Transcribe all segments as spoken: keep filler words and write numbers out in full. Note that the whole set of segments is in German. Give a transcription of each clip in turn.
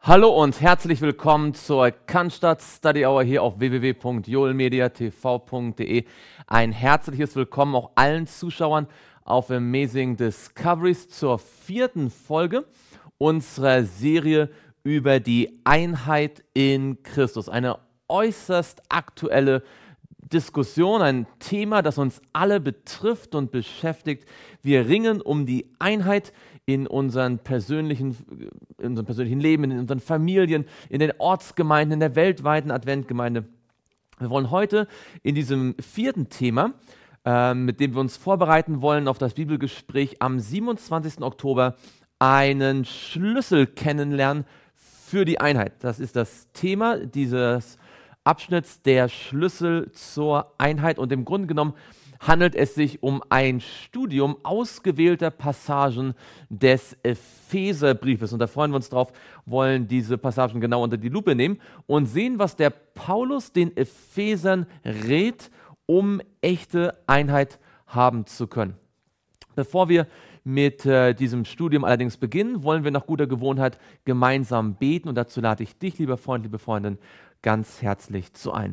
Hallo und herzlich willkommen zur Cannstatt Study Hour hier auf w w w punkt joelmediatv punkt de. Ein herzliches Willkommen auch allen Zuschauern auf Amazing Discoveries zur vierten Folge unserer Serie über die Einheit in Christus. Eine äußerst aktuelle Diskussion, ein Thema, das uns alle betrifft und beschäftigt. Wir ringen um die Einheit in unseren persönlichen, in unserem persönlichen Leben, in unseren Familien, in den Ortsgemeinden, in der weltweiten Adventgemeinde. Wir wollen heute in diesem vierten Thema, äh, mit dem wir uns vorbereiten wollen auf das Bibelgespräch am siebenundzwanzigsten Oktober, einen Schlüssel kennenlernen für die Einheit. Das ist das Thema dieses Abschnitts, der Schlüssel zur Einheit, und im Grunde genommen handelt es sich um ein Studium ausgewählter Passagen des Epheserbriefes. Und da freuen wir uns drauf, wollen diese Passagen genau unter die Lupe nehmen und sehen, was der Paulus den Ephesern rät, um echte Einheit haben zu können. Bevor wir mit äh, diesem Studium allerdings beginnen, wollen wir nach guter Gewohnheit gemeinsam beten, und dazu lade ich dich, lieber Freund, liebe Freundin, ganz herzlich zu ein.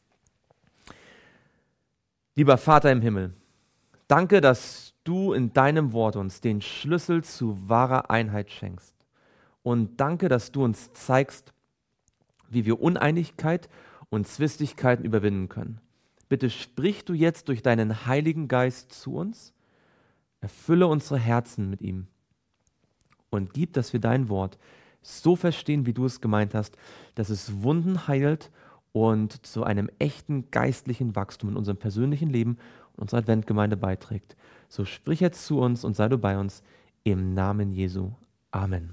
Lieber Vater im Himmel, danke, dass du in deinem Wort uns den Schlüssel zu wahrer Einheit schenkst. Und danke, dass du uns zeigst, wie wir Uneinigkeit und Zwistigkeiten überwinden können. Bitte sprich du jetzt durch deinen Heiligen Geist zu uns, erfülle unsere Herzen mit ihm und gib, dass wir dein Wort so verstehen, wie du es gemeint hast, dass es Wunden heilt und zu einem echten geistlichen Wachstum in unserem persönlichen Leben und unserer Adventgemeinde beiträgt. So sprich jetzt zu uns und sei du bei uns, im Namen Jesu. Amen.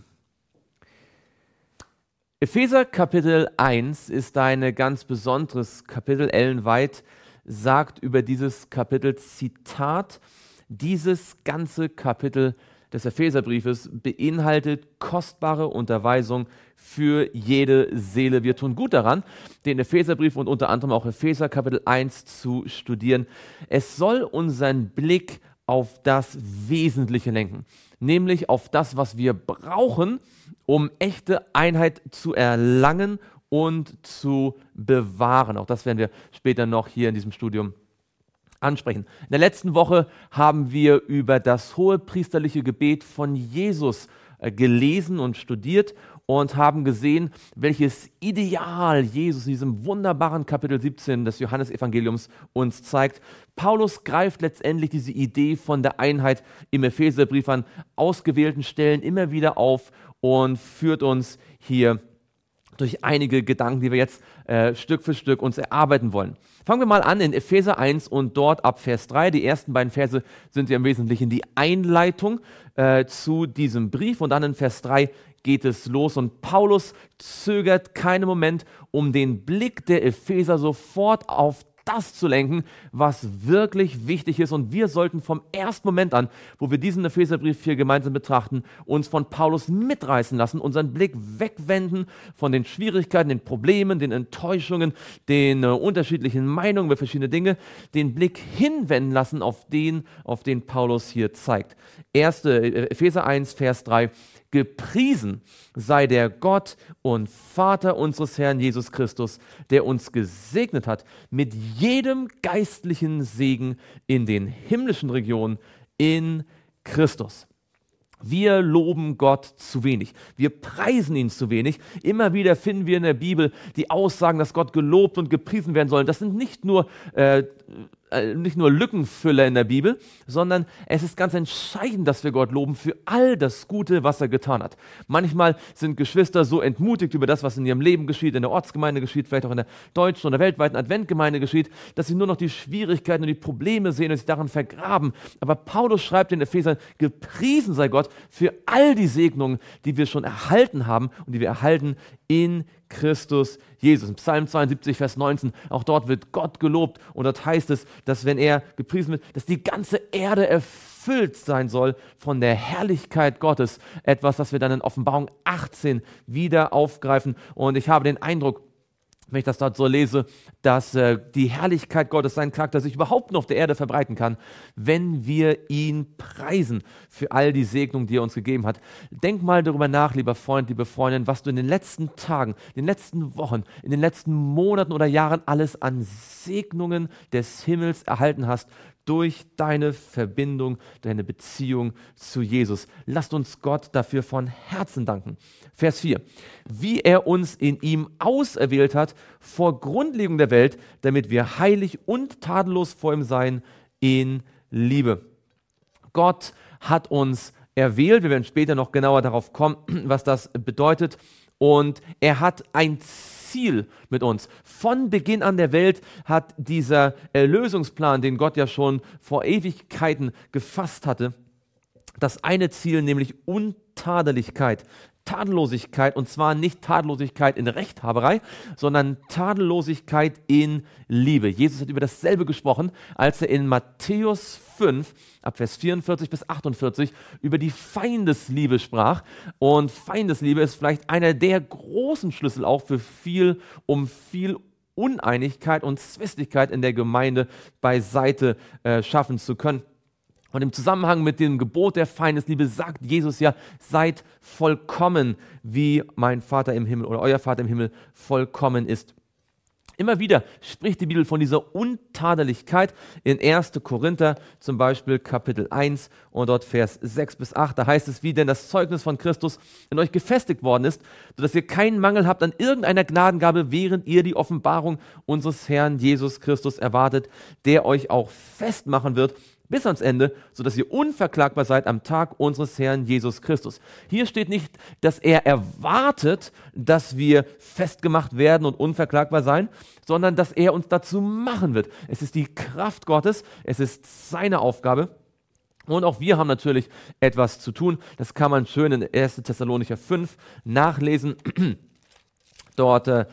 Epheser Kapitel eins ist ein ganz besonderes Kapitel. Ellen White sagt über dieses Kapitel, Zitat: Dieses ganze Kapitel des Epheserbriefes beinhaltet kostbare Unterweisung für jede Seele. Wir tun gut daran, den Epheserbrief und unter anderem auch Epheser Kapitel eins zu studieren. Es soll unseren Blick auf das Wesentliche lenken, nämlich auf das, was wir brauchen, um echte Einheit zu erlangen und zu bewahren. Auch das werden wir später noch hier in diesem Studium ansprechen. In der letzten Woche haben wir über das hohepriesterliche Gebet von Jesus äh, gelesen und studiert und haben gesehen, welches Ideal Jesus in diesem wunderbaren Kapitel siebzehn des Johannesevangeliums uns zeigt. Paulus greift letztendlich diese Idee von der Einheit im Epheserbrief an ausgewählten Stellen immer wieder auf und führt uns hier durch einige Gedanken, die wir jetzt äh, Stück für Stück uns erarbeiten wollen. Fangen wir mal an in Epheser eins und dort ab Vers drei. Die ersten beiden Verse sind ja im Wesentlichen die Einleitung äh, zu diesem Brief, und dann in Vers drei geht es los, und Paulus zögert keinen Moment, um den Blick der Epheser sofort auf das zu lenken, was wirklich wichtig ist. Und wir sollten vom ersten Moment an, wo wir diesen Epheserbrief hier gemeinsam betrachten, uns von Paulus mitreißen lassen, unseren Blick wegwenden von den Schwierigkeiten, den Problemen, den Enttäuschungen, den äh, unterschiedlichen Meinungen über verschiedene Dinge, den Blick hinwenden lassen auf den, auf den Paulus hier zeigt. Erste Epheser eins, Vers drei. Gepriesen sei der Gott und Vater unseres Herrn Jesus Christus, der uns gesegnet hat mit jedem geistlichen Segen in den himmlischen Regionen in Christus. Wir loben Gott zu wenig. Wir preisen ihn zu wenig. Immer wieder finden wir in der Bibel die Aussagen, dass Gott gelobt und gepriesen werden soll. Das sind nicht nur äh, nicht nur Lückenfüller in der Bibel, sondern es ist ganz entscheidend, dass wir Gott loben für all das Gute, was er getan hat. Manchmal sind Geschwister so entmutigt über das, was in ihrem Leben geschieht, in der Ortsgemeinde geschieht, vielleicht auch in der deutschen oder weltweiten Adventgemeinde geschieht, dass sie nur noch die Schwierigkeiten und die Probleme sehen und sich daran vergraben. Aber Paulus schreibt den Ephesern, gepriesen sei Gott für all die Segnungen, die wir schon erhalten haben und die wir erhalten in Christus Jesus. In Psalm zweiundsiebzig, Vers neunzehn, auch dort wird Gott gelobt, und dort heißt es, dass wenn er gepriesen wird, dass die ganze Erde erfüllt sein soll von der Herrlichkeit Gottes. Etwas, das wir dann in Offenbarung achtzehn wieder aufgreifen, und ich habe den Eindruck, wenn ich das dort so lese, dass äh, die Herrlichkeit Gottes, sein Charakter sich überhaupt noch auf der Erde verbreiten kann, wenn wir ihn preisen für all die Segnungen, die er uns gegeben hat. Denk mal darüber nach, lieber Freund, liebe Freundin, was du in den letzten Tagen, in den letzten Wochen, in den letzten Monaten oder Jahren alles an Segnungen des Himmels erhalten hast, durch deine Verbindung, deine Beziehung zu Jesus. Lasst uns Gott dafür von Herzen danken. Vers vier. Wie er uns in ihm auserwählt hat, vor Grundlegung der Welt, damit wir heilig und tadellos vor ihm seien in Liebe. Gott hat uns erwählt. Wir werden später noch genauer darauf kommen, was das bedeutet. Und er hat ein Ziel mit uns. Von Beginn an der Welt hat dieser Erlösungsplan, den Gott ja schon vor Ewigkeiten gefasst hatte, das eine Ziel, nämlich Untadeligkeit. Tadellosigkeit, und zwar nicht Tadellosigkeit in Rechthaberei, sondern Tadellosigkeit in Liebe. Jesus hat über dasselbe gesprochen, als er in Matthäus fünf, ab Vers vierundvierzig bis achtundvierzig, über die Feindesliebe sprach. Und Feindesliebe ist vielleicht einer der großen Schlüssel auch für viel, um viel Uneinigkeit und Zwistigkeit in der Gemeinde beiseite äh, schaffen zu können. Und im Zusammenhang mit dem Gebot der Feindesliebe sagt Jesus ja, seid vollkommen, wie mein Vater im Himmel oder euer Vater im Himmel vollkommen ist. Immer wieder spricht die Bibel von dieser Untadeligkeit in erster Korinther, zum Beispiel Kapitel eins und dort Vers sechs bis acht. Da heißt es, wie denn das Zeugnis von Christus in euch gefestigt worden ist, sodass ihr keinen Mangel habt an irgendeiner Gnadengabe, während ihr die Offenbarung unseres Herrn Jesus Christus erwartet, der euch auch festmachen wird, bis ans Ende, sodass ihr unverklagbar seid am Tag unseres Herrn Jesus Christus. Hier steht nicht, dass er erwartet, dass wir festgemacht werden und unverklagbar sein, sondern dass er uns dazu machen wird. Es ist die Kraft Gottes, es ist seine Aufgabe. Und auch wir haben natürlich etwas zu tun. Das kann man schön in erster Thessalonicher fünf nachlesen. Dort äh,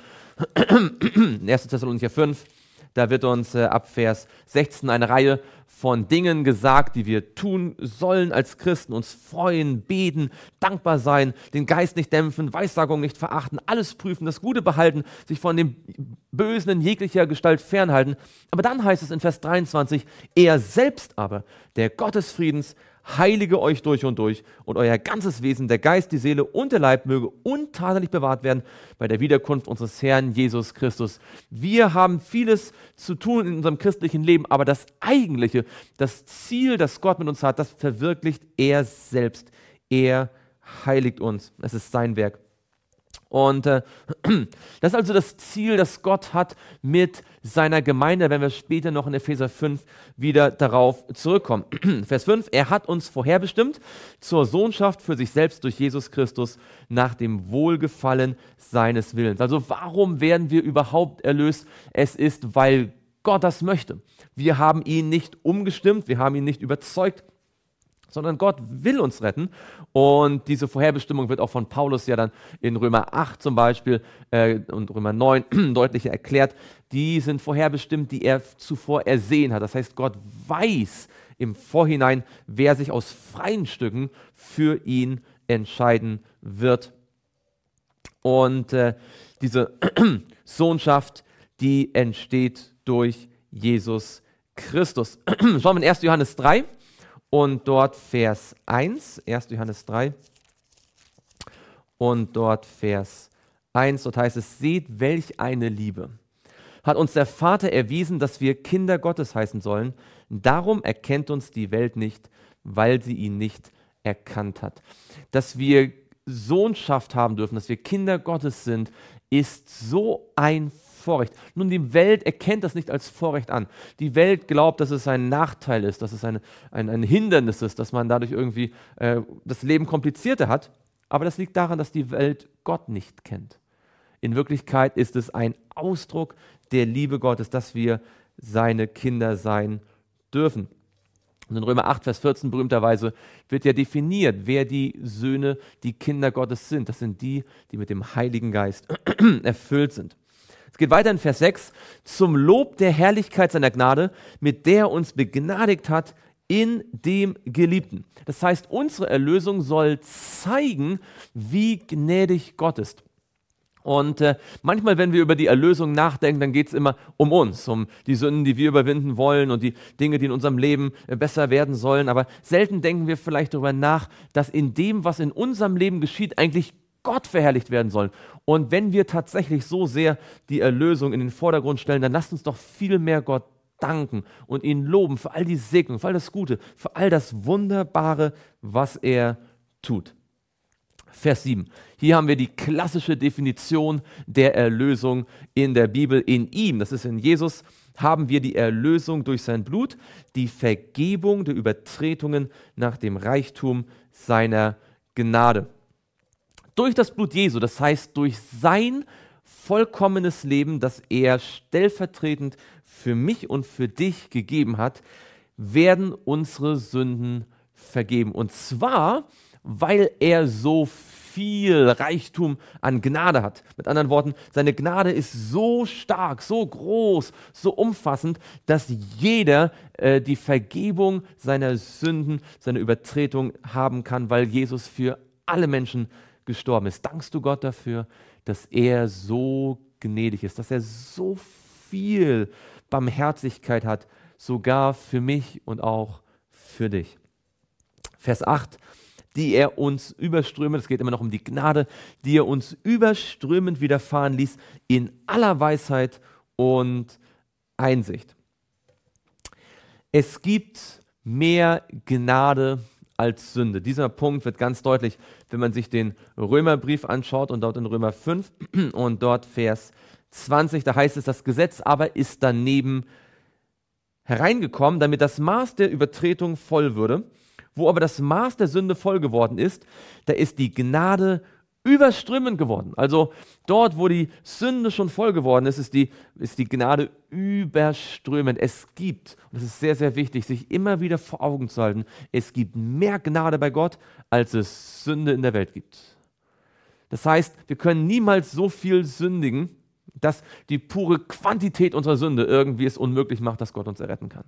in erster Thessalonicher fünf, da wird uns äh, ab Vers sechzehn eine Reihe von Dingen gesagt, die wir tun sollen als Christen, uns freuen, beten, dankbar sein, den Geist nicht dämpfen, Weissagung nicht verachten, alles prüfen, das Gute behalten, sich von dem Bösen in jeglicher Gestalt fernhalten. Aber dann heißt es in Vers dreiundzwanzig, er selbst aber, der Gott des Friedens, heilige euch durch und durch und euer ganzes Wesen, der Geist, die Seele und der Leib möge untadelig bewahrt werden bei der Wiederkunft unseres Herrn Jesus Christus. Wir haben vieles zu tun in unserem christlichen Leben, aber das Eigentliche, das Ziel, das Gott mit uns hat, das verwirklicht er selbst. Er heiligt uns. Es ist sein Werk. Und äh, das ist also das Ziel, das Gott hat mit seiner Gemeinde, wenn wir später noch in Epheser fünf wieder darauf zurückkommen. Vers fünf, er hat uns vorherbestimmt zur Sohnschaft für sich selbst durch Jesus Christus nach dem Wohlgefallen seines Willens. Also warum werden wir überhaupt erlöst? Es ist, weil Gott das möchte. Wir haben ihn nicht umgestimmt, wir haben ihn nicht überzeugt, sondern Gott will uns retten. Und diese Vorherbestimmung wird auch von Paulus ja dann in Römer acht zum Beispiel äh, und Römer neun deutlicher erklärt. Die sind vorherbestimmt, die er zuvor ersehen hat. Das heißt, Gott weiß im Vorhinein, wer sich aus freien Stücken für ihn entscheiden wird. Und äh, diese Sohnschaft, die entsteht durch Jesus Christus. Schauen wir in erster Johannes drei. Und dort Vers eins, erster Johannes drei, und dort Vers eins, dort heißt es, seht, welch eine Liebe hat uns der Vater erwiesen, dass wir Kinder Gottes heißen sollen. Darum erkennt uns die Welt nicht, weil sie ihn nicht erkannt hat. Dass wir Sohnschaft haben dürfen, dass wir Kinder Gottes sind, ist so ein Vorrecht. Nun, die Welt erkennt das nicht als Vorrecht an. Die Welt glaubt, dass es ein Nachteil ist, dass es eine, ein, ein Hindernis ist, dass man dadurch irgendwie äh, das Leben komplizierter hat. Aber das liegt daran, dass die Welt Gott nicht kennt. In Wirklichkeit ist es ein Ausdruck der Liebe Gottes, dass wir seine Kinder sein dürfen. Und in Römer acht, Vers vierzehn berühmterweise wird ja definiert, wer die Söhne, die Kinder Gottes sind. Das sind die, die mit dem Heiligen Geist erfüllt sind. Es geht weiter in Vers sechs. Zum Lob der Herrlichkeit seiner Gnade, mit der er uns begnadigt hat in dem Geliebten. Das heißt, unsere Erlösung soll zeigen, wie gnädig Gott ist. Und äh, manchmal, wenn wir über die Erlösung nachdenken, dann geht es immer um uns, um die Sünden, die wir überwinden wollen und die Dinge, die in unserem Leben äh, besser werden sollen. Aber selten denken wir vielleicht darüber nach, dass in dem, was in unserem Leben geschieht, eigentlich Gott verherrlicht werden soll. Und wenn wir tatsächlich so sehr die Erlösung in den Vordergrund stellen, dann lasst uns doch viel mehr Gott danken und ihn loben für all die Segnung, für all das Gute, für all das Wunderbare, was er tut. Vers sieben. Hier haben wir die klassische Definition der Erlösung in der Bibel. In ihm, das ist in Jesus, haben wir die Erlösung durch sein Blut, die Vergebung der Übertretungen nach dem Reichtum seiner Gnade. Durch das Blut Jesu, das heißt durch sein vollkommenes Leben, das er stellvertretend für mich und für dich gegeben hat, werden unsere Sünden vergeben. Und zwar, weil er so viel Reichtum an Gnade hat. Mit anderen Worten, seine Gnade ist so stark, so groß, so umfassend, dass jeder äh, die Vergebung seiner Sünden, seiner Übertretung haben kann, weil Jesus für alle Menschen gestorben ist. Dankst du Gott dafür, dass er so gnädig ist, dass er so viel Barmherzigkeit hat, sogar für mich und auch für dich. Vers acht, die er uns überströmend, es geht immer noch um die Gnade, die er uns überströmend widerfahren ließ, in aller Weisheit und Einsicht. Es gibt mehr Gnade als Sünde. Dieser Punkt wird ganz deutlich, wenn man sich den Römerbrief anschaut und dort in Römer fünf und dort Vers zwanzig, da heißt es, das Gesetz aber ist daneben hereingekommen, damit das Maß der Übertretung voll würde. Wo aber das Maß der Sünde voll geworden ist, da ist die Gnade überströmend geworden. Also dort, wo die Sünde schon voll geworden ist, ist die, ist die Gnade überströmend. Es gibt, und das ist sehr, sehr wichtig, sich immer wieder vor Augen zu halten, es gibt mehr Gnade bei Gott, als es Sünde in der Welt gibt. Das heißt, wir können niemals so viel sündigen, dass die pure Quantität unserer Sünde irgendwie es unmöglich macht, dass Gott uns erretten kann.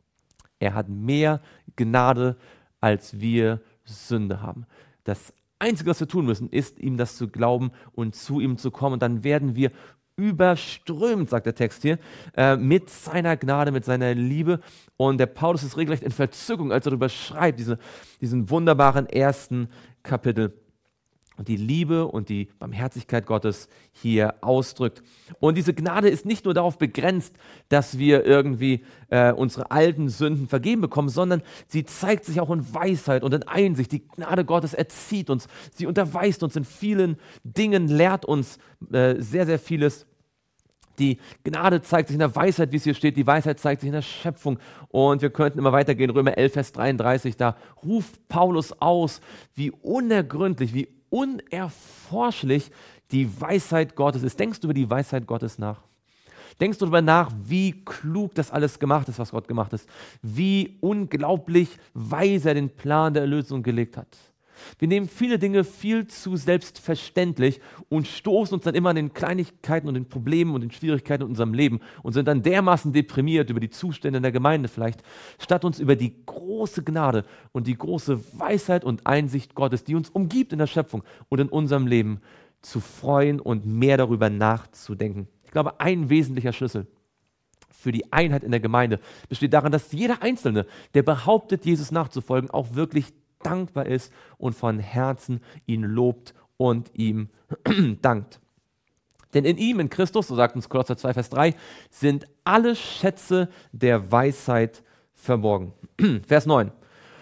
Er hat mehr Gnade, als wir Sünde haben. Das Einzige, was wir tun müssen, ist, ihm das zu glauben und zu ihm zu kommen. Und dann werden wir überströmt, sagt der Text hier, äh, mit seiner Gnade, mit seiner Liebe. Und der Paulus ist regelrecht in Verzückung, als er darüber schreibt, diese, diesen wunderbaren ersten Kapitel. Und die Liebe und die Barmherzigkeit Gottes hier ausdrückt. Und diese Gnade ist nicht nur darauf begrenzt, dass wir irgendwie äh, unsere alten Sünden vergeben bekommen, sondern sie zeigt sich auch in Weisheit und in Einsicht. Die Gnade Gottes erzieht uns, sie unterweist uns in vielen Dingen, lehrt uns äh, sehr, sehr vieles. Die Gnade zeigt sich in der Weisheit, wie es hier steht. Die Weisheit zeigt sich in der Schöpfung. Und wir könnten immer weitergehen. Römer elf, Vers dreiunddreißig, da ruft Paulus aus, wie unergründlich, wie unerforschlich die Weisheit Gottes ist. Denkst du über die Weisheit Gottes nach? Denkst du darüber nach, wie klug das alles gemacht ist, was Gott gemacht hat? Wie unglaublich weise er den Plan der Erlösung gelegt hat? Wir nehmen viele Dinge viel zu selbstverständlich und stoßen uns dann immer an den Kleinigkeiten und den Problemen und den Schwierigkeiten in unserem Leben und sind dann dermaßen deprimiert über die Zustände in der Gemeinde vielleicht, statt uns über die große Gnade und die große Weisheit und Einsicht Gottes, die uns umgibt in der Schöpfung und in unserem Leben, zu freuen und mehr darüber nachzudenken. Ich glaube, ein wesentlicher Schlüssel für die Einheit in der Gemeinde besteht darin, dass jeder Einzelne, der behauptet, Jesus nachzufolgen, auch wirklich dankbar ist und von Herzen ihn lobt und ihm dankt. Denn in ihm, in Christus, so sagt uns Kolosser zwei, Vers drei, sind alle Schätze der Weisheit verborgen. Vers neun.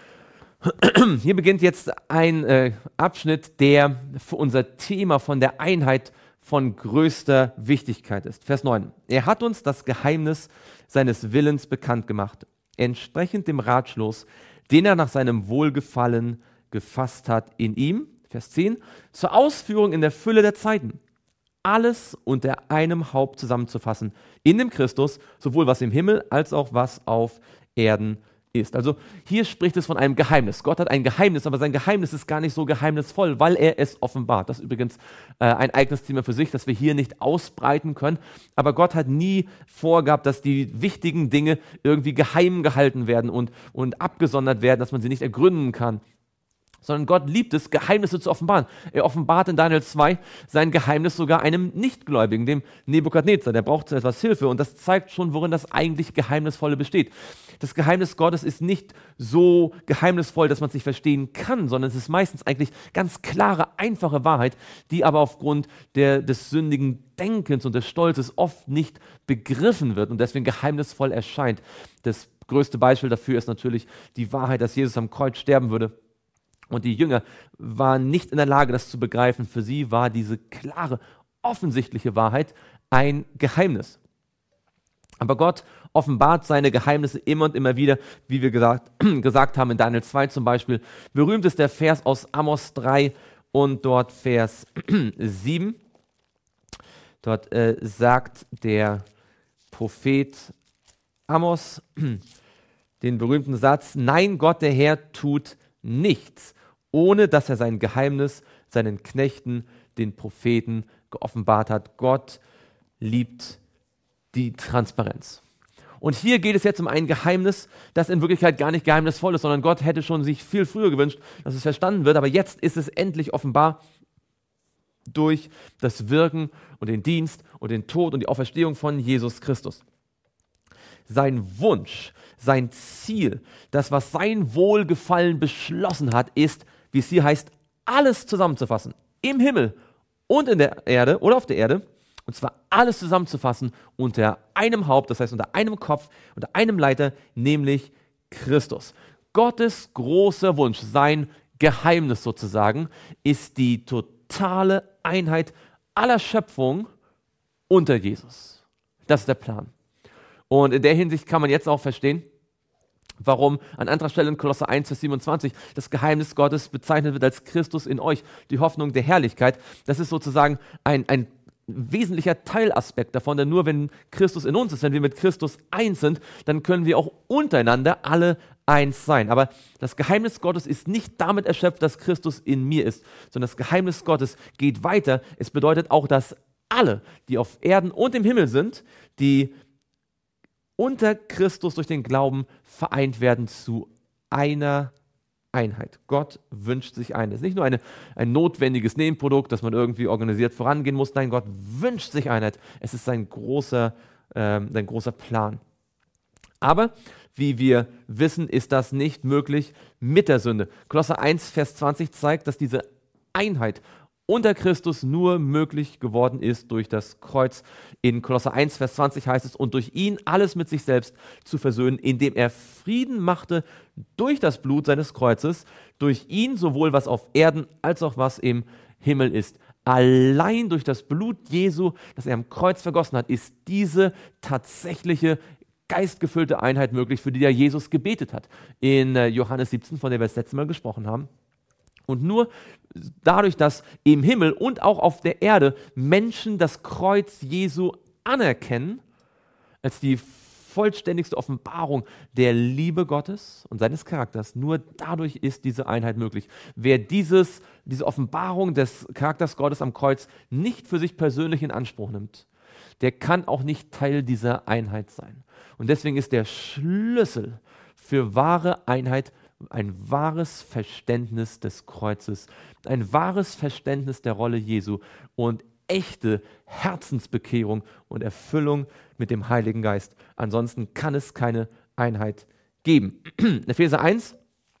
Hier beginnt jetzt ein äh, Abschnitt, der für unser Thema von der Einheit von größter Wichtigkeit ist. Vers neun. Er hat uns das Geheimnis seines Willens bekannt gemacht, entsprechend dem Ratschluss, den er nach seinem Wohlgefallen gefasst hat in ihm, Vers zehn, zur Ausführung in der Fülle der Zeiten, alles unter einem Haupt zusammenzufassen, in dem Christus, sowohl was im Himmel als auch was auf Erden ist. Also hier spricht es von einem Geheimnis. Gott hat ein Geheimnis, aber sein Geheimnis ist gar nicht so geheimnisvoll, weil er es offenbart. Das ist übrigens äh, ein eigenes Thema für sich, das wir hier nicht ausbreiten können. Aber Gott hat nie vorgehabt, dass die wichtigen Dinge irgendwie geheim gehalten werden und, und abgesondert werden, dass man sie nicht ergründen kann. sondern Gott liebt es, Geheimnisse zu offenbaren. Er offenbart in Daniel zwei sein Geheimnis sogar einem Nichtgläubigen, dem Nebukadnezar. Der braucht etwas Hilfe und das zeigt schon, worin das eigentlich Geheimnisvolle besteht. Das Geheimnis Gottes ist nicht so geheimnisvoll, dass man es nicht verstehen kann, sondern es ist meistens eigentlich ganz klare, einfache Wahrheit, die aber aufgrund der, des sündigen Denkens und des Stolzes oft nicht begriffen wird und deswegen geheimnisvoll erscheint. Das größte Beispiel dafür ist natürlich die Wahrheit, dass Jesus am Kreuz sterben würde. Und die Jünger waren nicht in der Lage, das zu begreifen. Für sie war diese klare, offensichtliche Wahrheit ein Geheimnis. Aber Gott offenbart seine Geheimnisse immer und immer wieder, wie wir gesagt, gesagt haben in Daniel zwei zum Beispiel. Berühmt ist der Vers aus Amos drei und dort Vers sieben. Dort äh, sagt der Prophet Amos den berühmten Satz: Nein, Gott der Herr tut nichts, ohne dass er sein Geheimnis seinen Knechten, den Propheten, geoffenbart hat. Gott liebt die Transparenz. Und hier geht es jetzt um ein Geheimnis, das in Wirklichkeit gar nicht geheimnisvoll ist, sondern Gott hätte schon sich viel früher gewünscht, dass es verstanden wird, aber jetzt ist es endlich offenbar durch das Wirken und den Dienst und den Tod und die Auferstehung von Jesus Christus. Sein Wunsch, sein Ziel, das, was sein Wohlgefallen beschlossen hat, ist, wie es hier heißt, alles zusammenzufassen, im Himmel und in der Erde oder auf der Erde, und zwar alles zusammenzufassen unter einem Haupt, das heißt unter einem Kopf, unter einem Leiter, nämlich Christus. Gottes großer Wunsch, sein Geheimnis sozusagen, ist die totale Einheit aller Schöpfung unter Jesus. Das ist der Plan. Und in der Hinsicht kann man jetzt auch verstehen, warum an anderer Stelle in Kolosser eins, Vers siebenundzwanzig das Geheimnis Gottes bezeichnet wird als Christus in euch, die Hoffnung der Herrlichkeit. Das ist sozusagen ein, ein wesentlicher Teilaspekt davon, denn nur wenn Christus in uns ist, wenn wir mit Christus eins sind, dann können wir auch untereinander alle eins sein. Aber das Geheimnis Gottes ist nicht damit erschöpft, dass Christus in mir ist, sondern das Geheimnis Gottes geht weiter. Es bedeutet auch, dass alle, die auf Erden und im Himmel sind, die unter Christus durch den Glauben vereint werden zu einer Einheit. Gott wünscht sich ein. Das ist nicht nur eine, ein notwendiges Nebenprodukt, das man irgendwie organisiert vorangehen muss. Nein, Gott wünscht sich Einheit. Es ist sein großer, äh, sein großer Plan. Aber, wie wir wissen, ist das nicht möglich mit der Sünde. Kolosser eins, Vers zwanzig zeigt, dass diese Einheit unter Christus nur möglich geworden ist durch das Kreuz. In Kolosser eins, Vers zwanzig heißt es, und durch ihn alles mit sich selbst zu versöhnen, indem er Frieden machte durch das Blut seines Kreuzes, durch ihn sowohl was auf Erden als auch was im Himmel ist. Allein durch das Blut Jesu, das er am Kreuz vergossen hat, ist diese tatsächliche geistgefüllte Einheit möglich, für die ja Jesus gebetet hat. In Johannes siebzehn, von der wir das letzte Mal gesprochen haben. Und nur dadurch, dass im Himmel und auch auf der Erde Menschen das Kreuz Jesu anerkennen, als die vollständigste Offenbarung der Liebe Gottes und seines Charakters, nur dadurch ist diese Einheit möglich. Wer dieses, diese Offenbarung des Charakters Gottes am Kreuz nicht für sich persönlich in Anspruch nimmt, der kann auch nicht Teil dieser Einheit sein. Und deswegen ist der Schlüssel für wahre Einheit ein wahres Verständnis des Kreuzes, ein wahres Verständnis der Rolle Jesu und echte Herzensbekehrung und Erfüllung mit dem Heiligen Geist. Ansonsten kann es keine Einheit geben. Epheser eins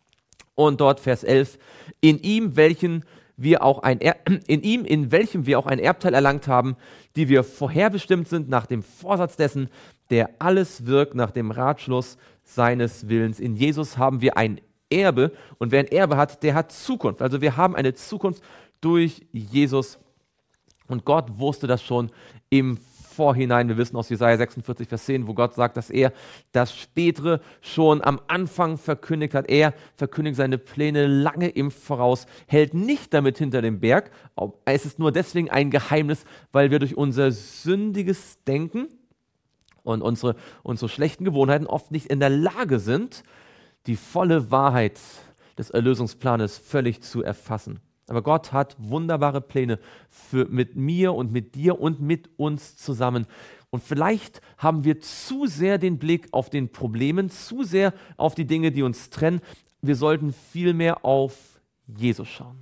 und dort Vers elf. In ihm, welchen wir auch ein er- in ihm, in welchem wir auch ein Erbteil erlangt haben, die wir vorherbestimmt sind nach dem Vorsatz dessen, der alles wirkt nach dem Ratschluss seines Willens. In Jesus haben wir ein Erbe, und wer ein Erbe hat, der hat Zukunft. Also wir haben eine Zukunft durch Jesus, und Gott wusste das schon im Vorhinein. Wir wissen aus Jesaja sechsundvierzig, Vers zehn, wo Gott sagt, dass er das Spätere schon am Anfang verkündigt hat. Er verkündigt seine Pläne lange im Voraus, hält nicht damit hinter dem Berg. Es ist nur deswegen ein Geheimnis, weil wir durch unser sündiges Denken und unsere, unsere schlechten Gewohnheiten oft nicht in der Lage sind, die volle Wahrheit des Erlösungsplanes völlig zu erfassen. Aber Gott hat wunderbare Pläne für, mit mir und mit dir und mit uns zusammen. Und vielleicht haben wir zu sehr den Blick auf den Problemen, zu sehr auf die Dinge, die uns trennen. Wir sollten vielmehr auf Jesus schauen.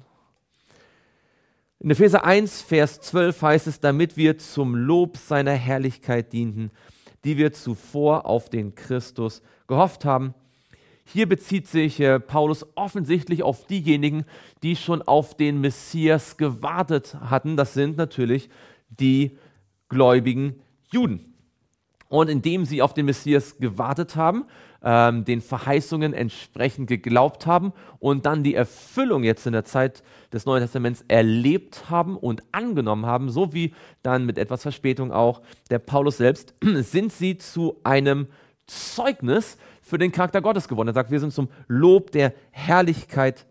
In Epheser eins, Vers zwölf heißt es, damit wir zum Lob seiner Herrlichkeit dienten, die wir zuvor auf den Christus gehofft haben. Hier bezieht sich äh, Paulus offensichtlich auf diejenigen, die schon auf den Messias gewartet hatten. Das sind natürlich die gläubigen Juden. Und indem sie auf den Messias gewartet haben, ähm, den Verheißungen entsprechend geglaubt haben und dann die Erfüllung jetzt in der Zeit des Neuen Testaments erlebt haben und angenommen haben, so wie dann mit etwas Verspätung auch der Paulus selbst, sind sie zu einem Zeugnis für den Charakter Gottes geworden. Er sagt, wir sind zum Lob der Herrlichkeit,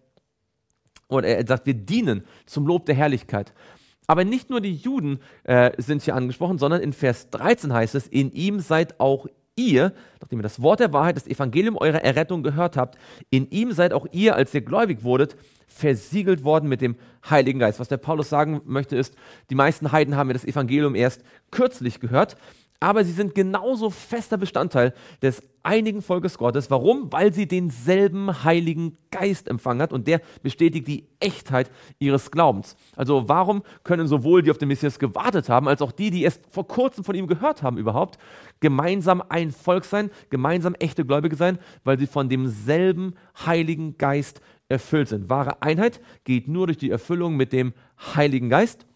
oder er sagt, wir dienen zum Lob der Herrlichkeit. Aber nicht nur die Juden äh, sind hier angesprochen, sondern in Vers dreizehn heißt es, in ihm seid auch ihr, nachdem ihr das Wort der Wahrheit, das Evangelium eurer Errettung gehört habt, in ihm seid auch ihr, als ihr gläubig wurdet, versiegelt worden mit dem Heiligen Geist. Was der Paulus sagen möchte ist, die meisten Heiden haben ja das Evangelium erst kürzlich gehört, aber sie sind genauso fester Bestandteil des einigen Volkes Gottes. Warum? Weil sie denselben Heiligen Geist empfangen hat und der bestätigt die Echtheit ihres Glaubens. Also warum können sowohl die auf den Messias gewartet haben, als auch die, die erst vor kurzem von ihm gehört haben überhaupt, gemeinsam ein Volk sein, gemeinsam echte Gläubige sein, weil sie von demselben Heiligen Geist erfüllt sind. Wahre Einheit geht nur durch die Erfüllung mit dem Heiligen Geist.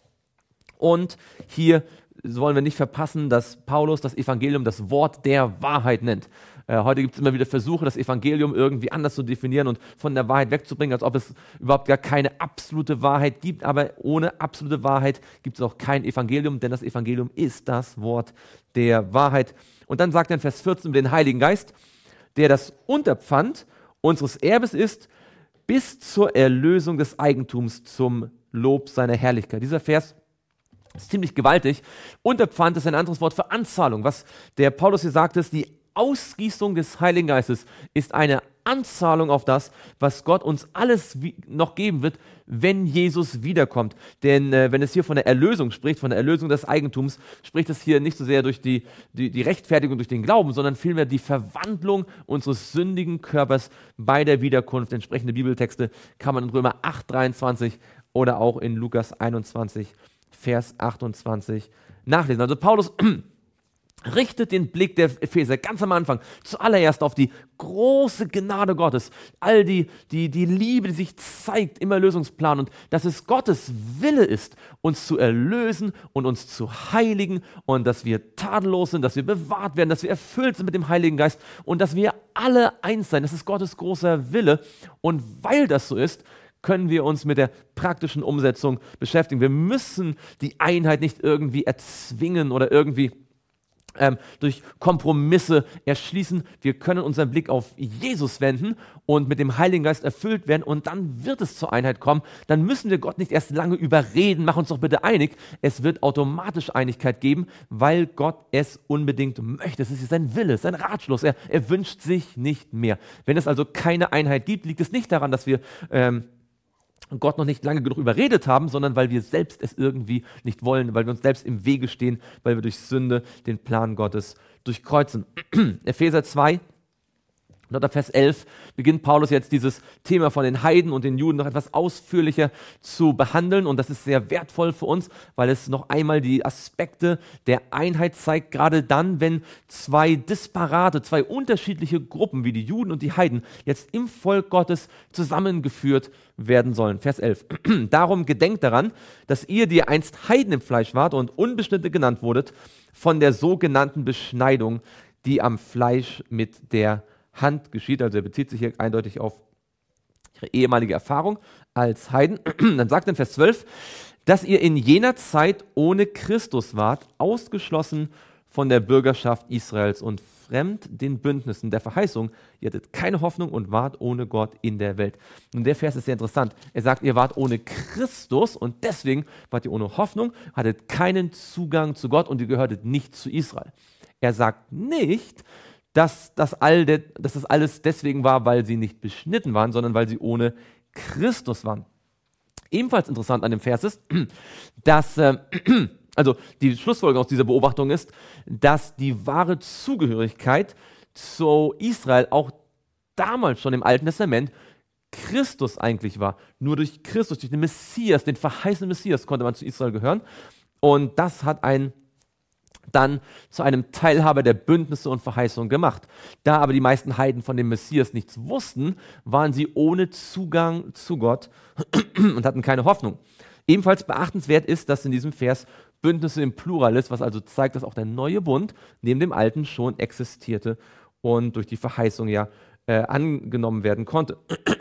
Und hier wollen wir nicht verpassen, dass Paulus das Evangelium das Wort der Wahrheit nennt. Äh, heute gibt es immer wieder Versuche, das Evangelium irgendwie anders zu definieren und von der Wahrheit wegzubringen, als ob es überhaupt gar keine absolute Wahrheit gibt. Aber ohne absolute Wahrheit gibt es auch kein Evangelium, denn das Evangelium ist das Wort der Wahrheit. Und dann sagt er in Vers vierzehn den Heiligen Geist, der das Unterpfand unseres Erbes ist, bis zur Erlösung des Eigentums zum Lob seiner Herrlichkeit. Dieser Vers ist ziemlich gewaltig. Unterpfand ist ein anderes Wort für Anzahlung. Was der Paulus hier sagt, ist, die Ausgießung des Heiligen Geistes ist eine Anzahlung auf das, was Gott uns alles noch geben wird, wenn Jesus wiederkommt. Denn äh, wenn es hier von der Erlösung spricht, von der Erlösung des Eigentums, spricht es hier nicht so sehr durch die, die, die Rechtfertigung, durch den Glauben, sondern vielmehr die Verwandlung unseres sündigen Körpers bei der Wiederkunft. Entsprechende Bibeltexte kann man in Römer acht, dreiundzwanzig oder auch in Lukas einundzwanzig, Vers achtundzwanzig nachlesen. Also Paulus richtet den Blick der Epheser ganz am Anfang zuallererst auf die große Gnade Gottes, all die, die, die Liebe, die sich zeigt im Erlösungsplan und dass es Gottes Wille ist, uns zu erlösen und uns zu heiligen und dass wir tadellos sind, dass wir bewahrt werden, dass wir erfüllt sind mit dem Heiligen Geist und dass wir alle eins sein. Das ist Gottes großer Wille und weil das so ist, können wir uns mit der praktischen Umsetzung beschäftigen. Wir müssen die Einheit nicht irgendwie erzwingen oder irgendwie ähm, durch Kompromisse erschließen. Wir können unseren Blick auf Jesus wenden und mit dem Heiligen Geist erfüllt werden und dann wird es zur Einheit kommen. Dann müssen wir Gott nicht erst lange überreden, mach uns doch bitte einig. Es wird automatisch Einigkeit geben, weil Gott es unbedingt möchte. Es ist sein Wille, sein Ratschluss. Er, er wünscht sich nicht mehr. Wenn es also keine Einheit gibt, liegt es nicht daran, dass wir ähm, Gott noch nicht lange genug überredet haben, sondern weil wir selbst es irgendwie nicht wollen, weil wir uns selbst im Wege stehen, weil wir durch Sünde den Plan Gottes durchkreuzen. Epheser zwei, dort Vers elf, beginnt Paulus jetzt dieses Thema von den Heiden und den Juden noch etwas ausführlicher zu behandeln und das ist sehr wertvoll für uns, weil es noch einmal die Aspekte der Einheit zeigt, gerade dann, wenn zwei disparate, zwei unterschiedliche Gruppen wie die Juden und die Heiden jetzt im Volk Gottes zusammengeführt werden sollen. Vers elf. Darum gedenkt daran, dass ihr, die ihr einst Heiden im Fleisch wart und Unbeschnittene genannt wurdet, von der sogenannten Beschneidung, die am Fleisch mit der Hand geschieht, also er bezieht sich hier eindeutig auf ihre ehemalige Erfahrung als Heiden. Dann sagt er in Vers zwölf, dass ihr in jener Zeit ohne Christus wart, ausgeschlossen von der Bürgerschaft Israels und fremd den Bündnissen der Verheißung. Ihr hattet keine Hoffnung und wart ohne Gott in der Welt. Und der Vers ist sehr interessant. Er sagt, ihr wart ohne Christus und deswegen wart ihr ohne Hoffnung, hattet keinen Zugang zu Gott und ihr gehörtet nicht zu Israel. Er sagt nicht, dass das, all de, dass das alles deswegen war, weil sie nicht beschnitten waren, sondern weil sie ohne Christus waren. Ebenfalls interessant an dem Vers ist, dass, äh, also die Schlussfolgerung aus dieser Beobachtung ist, dass die wahre Zugehörigkeit zu Israel auch damals schon im Alten Testament Christus eigentlich war. Nur durch Christus, durch den Messias, den verheißenen Messias, konnte man zu Israel gehören. Und das hat einen dann zu einem Teilhaber der Bündnisse und Verheißungen gemacht. Da aber die meisten Heiden von dem Messias nichts wussten, waren sie ohne Zugang zu Gott und hatten keine Hoffnung. Ebenfalls beachtenswert ist, dass in diesem Vers Bündnisse im Plural ist, was also zeigt, dass auch der neue Bund neben dem alten schon existierte und durch die Verheißung ja äh, angenommen werden konnte.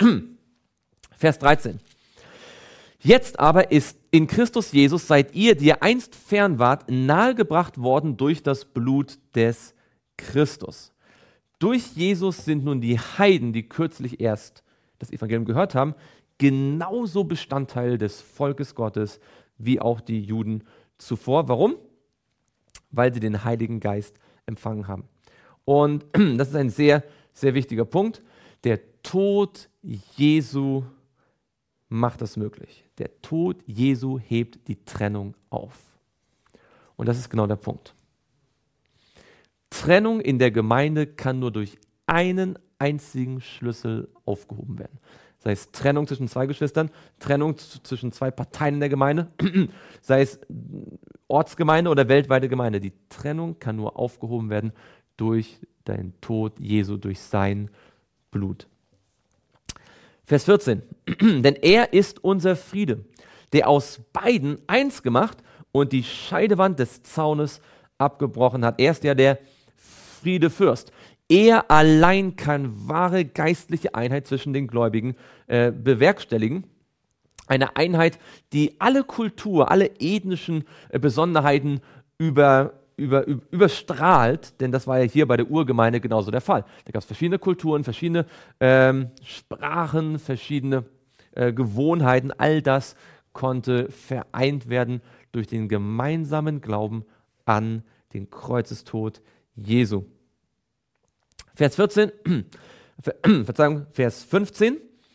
Vers dreizehn. Jetzt aber ist in Christus Jesus seid ihr, die ihr einst fern wart, nahegebracht worden durch das Blut des Christus. Durch Jesus sind nun die Heiden, die kürzlich erst das Evangelium gehört haben, genauso Bestandteil des Volkes Gottes wie auch die Juden zuvor. Warum? Weil sie den Heiligen Geist empfangen haben. Und das ist ein sehr, sehr wichtiger Punkt. Der Tod Jesu macht das möglich. Der Tod Jesu hebt die Trennung auf. Und das ist genau der Punkt. Trennung in der Gemeinde kann nur durch einen einzigen Schlüssel aufgehoben werden. Sei es Trennung zwischen zwei Geschwistern, Trennung z- zwischen zwei Parteien in der Gemeinde, sei es Ortsgemeinde oder weltweite Gemeinde. Die Trennung kann nur aufgehoben werden durch den Tod Jesu, durch sein Blut. Vers vierzehn. Denn er ist unser Friede, der aus beiden eins gemacht und die Scheidewand des Zaunes abgebrochen hat. Er ist ja der Friedefürst. Er allein kann wahre geistliche Einheit zwischen den Gläubigen äh, bewerkstelligen. Eine Einheit, die alle Kultur, alle ethnischen äh, Besonderheiten über Über, über, überstrahlt, denn das war ja hier bei der Urgemeinde genauso der Fall. Da gab es verschiedene Kulturen, verschiedene ähm, Sprachen, verschiedene äh, Gewohnheiten. All das konnte vereint werden durch den gemeinsamen Glauben an den Kreuzestod Jesu. Vers vierzehn, Verzeihung, Vers fünfzehn.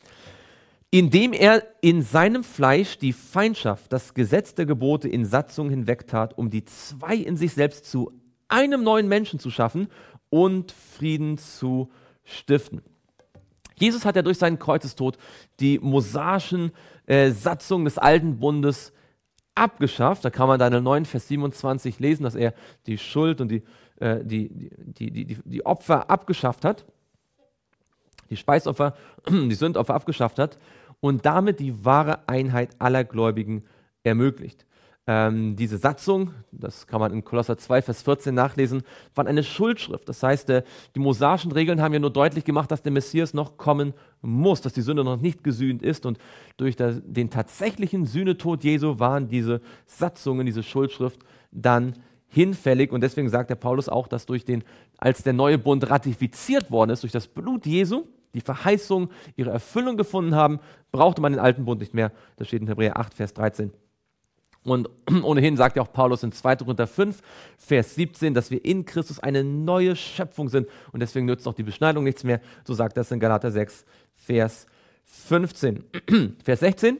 Indem er in seinem Fleisch die Feindschaft, das Gesetz der Gebote in Satzung hinwegtat, um die zwei in sich selbst zu einem neuen Menschen zu schaffen und Frieden zu stiften. Jesus hat ja durch seinen Kreuzestod die mosaischen äh, Satzungen des alten Bundes abgeschafft. Da kann man da in neun Vers siebenundzwanzig lesen, dass er die Schuld und die, äh, die, die, die, die, die Opfer abgeschafft hat, die Speisopfer, die Sündopfer abgeschafft hat und damit die wahre Einheit aller Gläubigen ermöglicht. Ähm, diese Satzung, das kann man in Kolosser zwei, Vers vierzehn nachlesen, war eine Schuldschrift. Das heißt, äh, die mosaischen Regeln haben ja nur deutlich gemacht, dass der Messias noch kommen muss, dass die Sünde noch nicht gesühnt ist. Und durch das, den tatsächlichen Sühnetod Jesu waren diese Satzungen, diese Schuldschrift dann hinfällig. Und deswegen sagt der Paulus auch, dass durch den, als der neue Bund ratifiziert worden ist, durch das Blut Jesu, die Verheißungen ihre Erfüllung gefunden haben, brauchte man den alten Bund nicht mehr. Das steht in Hebräer acht, Vers dreizehn. Und ohnehin sagt ja auch Paulus in zweiter Korinther fünf, Vers siebzehn, dass wir in Christus eine neue Schöpfung sind und deswegen nützt auch die Beschneidung nichts mehr. So sagt das in Galater sechs, Vers fünfzehn. Vers sechzehn.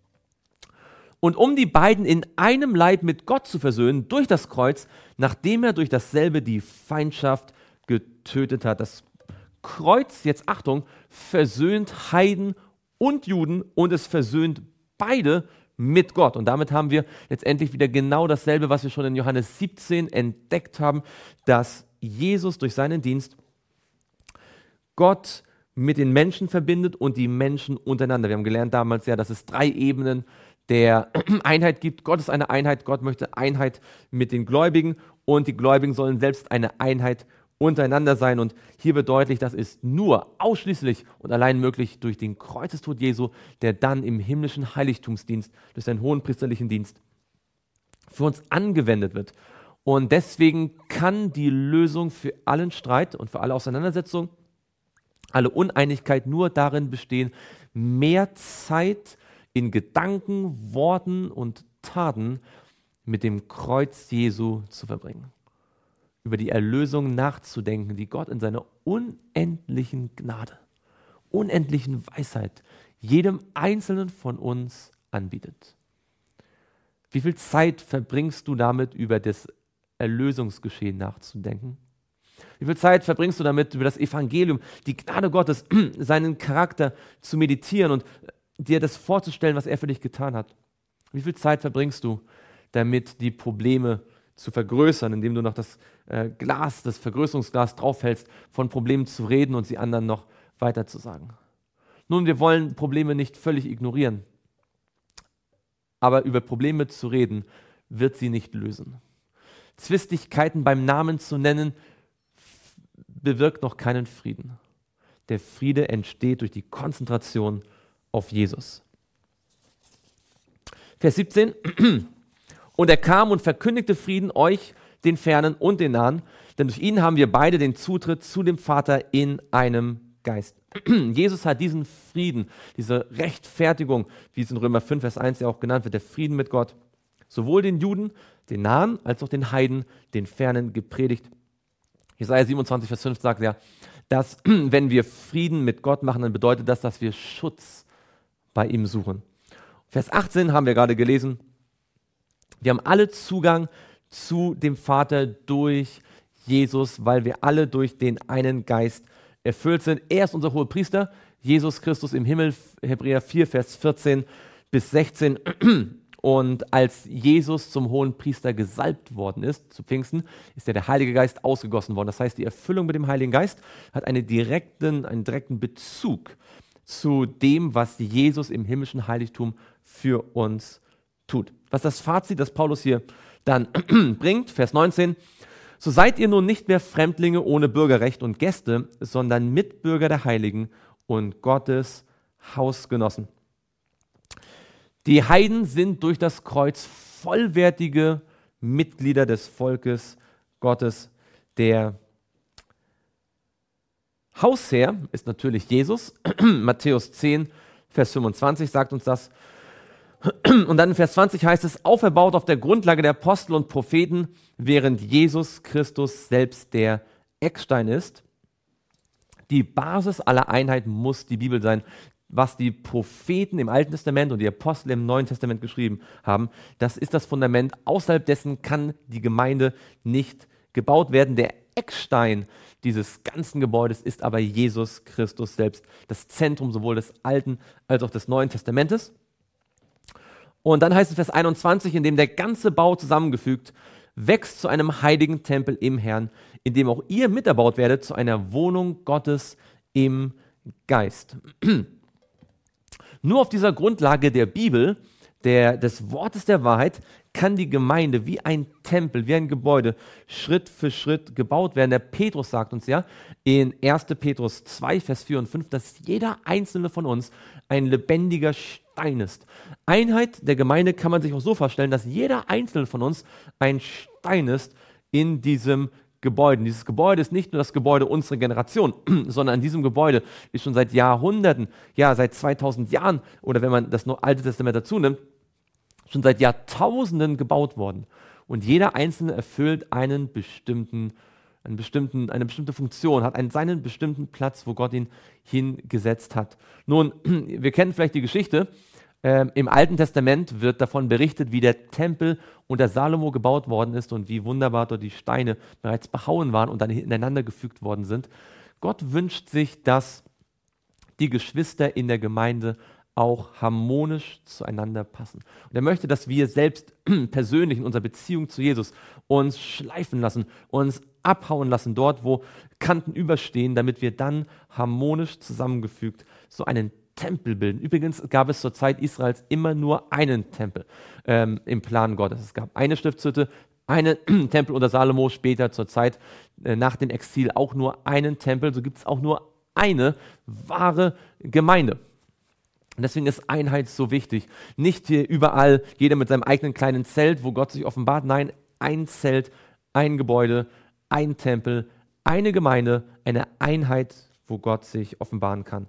Und um die beiden in einem Leib mit Gott zu versöhnen durch das Kreuz, nachdem er durch dasselbe die Feindschaft getötet hat. Das Kreuz, jetzt Achtung, versöhnt Heiden und Juden und es versöhnt beide mit Gott. Und damit haben wir letztendlich wieder genau dasselbe, was wir schon in Johannes siebzehn entdeckt haben, dass Jesus durch seinen Dienst Gott mit den Menschen verbindet und die Menschen untereinander. Wir haben gelernt damals ja, dass es drei Ebenen der Einheit gibt. Gott ist eine Einheit, Gott möchte Einheit mit den Gläubigen und die Gläubigen sollen selbst eine Einheit untereinander sein. Und hier wird deutlich, das ist nur ausschließlich und allein möglich durch den Kreuzestod Jesu, der dann im himmlischen Heiligtumsdienst, durch seinen hohenpriesterlichen Dienst für uns angewendet wird. Und deswegen kann die Lösung für allen Streit und für alle Auseinandersetzungen, alle Uneinigkeit nur darin bestehen, mehr Zeit in Gedanken, Worten und Taten mit dem Kreuz Jesu zu verbringen. Über die Erlösung nachzudenken, die Gott in seiner unendlichen Gnade, unendlichen Weisheit jedem Einzelnen von uns anbietet. Wie viel Zeit verbringst du damit, über das Erlösungsgeschehen nachzudenken? Wie viel Zeit verbringst du damit, über das Evangelium, die Gnade Gottes, seinen Charakter zu meditieren und dir das vorzustellen, was er für dich getan hat? Wie viel Zeit verbringst du damit, die Probleme zu vergrößern, indem du noch das äh, Glas, das Vergrößerungsglas draufhältst, von Problemen zu reden und sie anderen noch weiter zu sagen? Nun, wir wollen Probleme nicht völlig ignorieren, aber über Probleme zu reden, wird sie nicht lösen. Zwistigkeiten beim Namen zu nennen, bewirkt noch keinen Frieden. Der Friede entsteht durch die Konzentration auf Jesus. Vers siebzehn. Und er kam und verkündigte Frieden euch, den Fernen und den Nahen, denn durch ihn haben wir beide den Zutritt zu dem Vater in einem Geist. Jesus hat diesen Frieden, diese Rechtfertigung, wie es in Römer fünf, Vers eins ja auch genannt wird, der Frieden mit Gott, sowohl den Juden, den Nahen, als auch den Heiden, den Fernen gepredigt. Jesaja siebenundzwanzig, Vers fünf sagt ja, dass wenn wir Frieden mit Gott machen, dann bedeutet das, dass wir Schutz bei ihm suchen. Vers achtzehn haben wir gerade gelesen, wir haben alle Zugang zu dem Vater durch Jesus, weil wir alle durch den einen Geist erfüllt sind. Er ist unser Hohepriester, Jesus Christus im Himmel, Hebräer vier, Vers vierzehn bis sechzehn. Und als Jesus zum Hohenpriester gesalbt worden ist, zu Pfingsten, ist ja der Heilige Geist ausgegossen worden. Das heißt, die Erfüllung mit dem Heiligen Geist hat einen direkten, einen direkten Bezug zu dem, was Jesus im himmlischen Heiligtum für uns tut. Was ist das Fazit, das Paulus hier dann bringt? Vers neunzehn. So seid ihr nun nicht mehr Fremdlinge ohne Bürgerrecht und Gäste, sondern Mitbürger der Heiligen und Gottes Hausgenossen. Die Heiden sind durch das Kreuz vollwertige Mitglieder des Volkes Gottes. Der Hausherr ist natürlich Jesus. Matthäus zehn, Vers fünfundzwanzig sagt uns das. Und dann in Vers zwanzig heißt es, auferbaut auf der Grundlage der Apostel und Propheten, während Jesus Christus selbst der Eckstein ist. Die Basis aller Einheit muss die Bibel sein. Was die Propheten im Alten Testament und die Apostel im Neuen Testament geschrieben haben, das ist das Fundament. Außerhalb dessen kann die Gemeinde nicht gebaut werden. Der Eckstein dieses ganzen Gebäudes ist aber Jesus Christus selbst, das Zentrum sowohl des Alten als auch des Neuen Testamentes. Und dann heißt es Vers einundzwanzig, in dem der ganze Bau zusammengefügt wächst zu einem heiligen Tempel im Herrn, in dem auch ihr miterbaut werdet zu einer Wohnung Gottes im Geist. Nur auf dieser Grundlage der Bibel, der, des Wortes der Wahrheit, kann die Gemeinde wie ein Tempel, wie ein Gebäude Schritt für Schritt gebaut werden. Der Petrus sagt uns ja in erster Petrus zwei, Vers vier und fünf, dass jeder einzelne von uns ein lebendiger Stein ist. Einheit der Gemeinde kann man sich auch so vorstellen, dass jeder einzelne von uns ein Stein ist in diesem Gebäude. Dieses Gebäude ist nicht nur das Gebäude unserer Generation, sondern an diesem Gebäude ist schon seit Jahrhunderten, ja seit zweitausend Jahren, oder wenn man das Alte Testament dazu nimmt, schon seit Jahrtausenden gebaut worden. Und jeder Einzelne erfüllt einen bestimmten, einen bestimmten, eine bestimmte Funktion, hat einen, seinen bestimmten Platz, wo Gott ihn hingesetzt hat. Nun, wir kennen vielleicht die Geschichte. Ähm, Im Alten Testament wird davon berichtet, wie der Tempel unter Salomo gebaut worden ist und wie wunderbar dort die Steine bereits behauen waren und dann ineinander gefügt worden sind. Gott wünscht sich, dass die Geschwister in der Gemeinde auch harmonisch zueinander passen. Und er möchte, dass wir selbst persönlich in unserer Beziehung zu Jesus uns schleifen lassen, uns abhauen lassen, dort, wo Kanten überstehen, damit wir dann harmonisch zusammengefügt so einen Tempel bilden. Übrigens gab es zur Zeit Israels immer nur einen Tempel ähm, im Plan Gottes. Es gab eine Stiftshütte, einen Tempel unter Salomo, später zur Zeit äh, nach dem Exil auch nur einen Tempel. So gibt es auch nur eine wahre Gemeinde. Und deswegen ist Einheit so wichtig. Nicht hier überall, jeder mit seinem eigenen kleinen Zelt, wo Gott sich offenbart. Nein, ein Zelt, ein Gebäude, ein Tempel, eine Gemeinde, eine Einheit, wo Gott sich offenbaren kann.